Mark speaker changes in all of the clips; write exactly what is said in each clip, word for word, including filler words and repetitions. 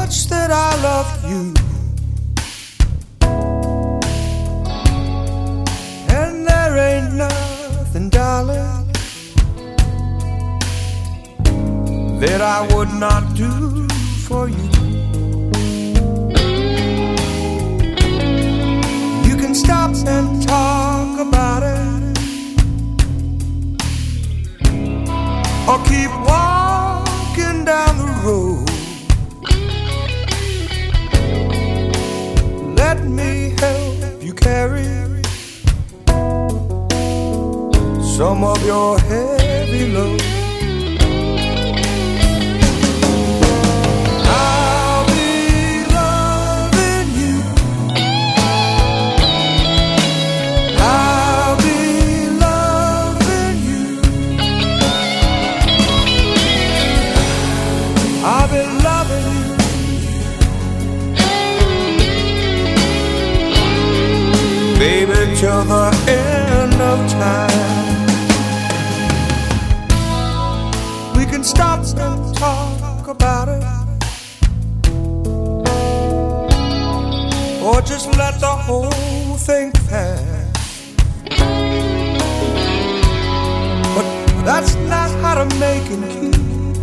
Speaker 1: much that I love you. And there ain't nothing, darling, that I would not do for you. You can stop and talk about it, or keep walking down the road. Let me help you carry some of your heavy load. I'll be loving you. I'll be loving you. I'll be loving you, baby, till the end of time. We can stop and talk about it, or just let the whole thing pass. But that's not how to make and keep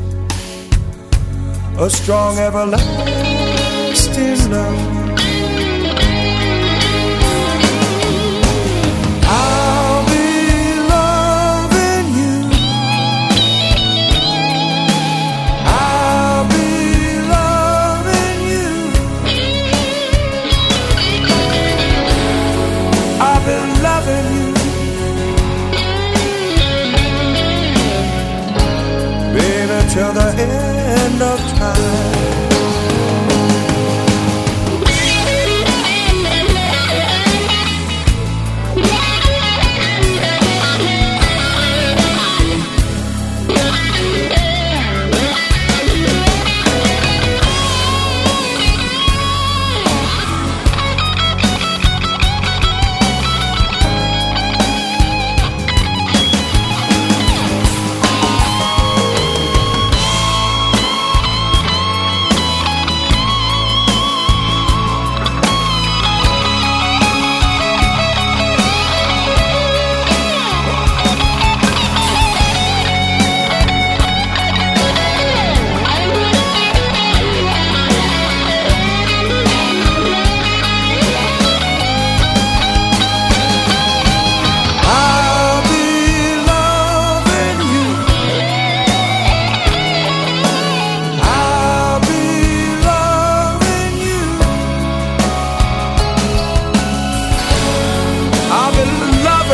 Speaker 1: a strong, everlasting love. I'll be loving you. I'll be loving you. I've been loving you, baby, till the end of time.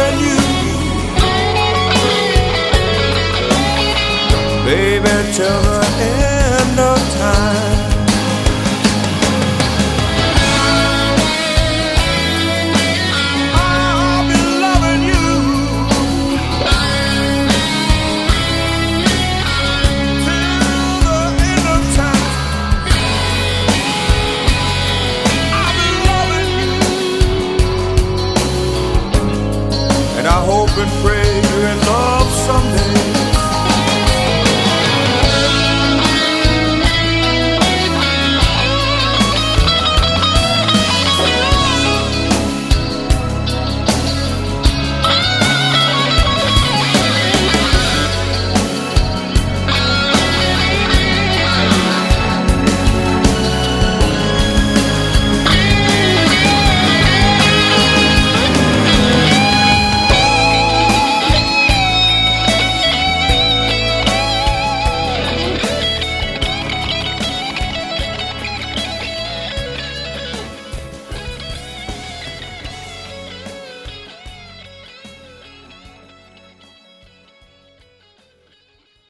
Speaker 1: Baby, tell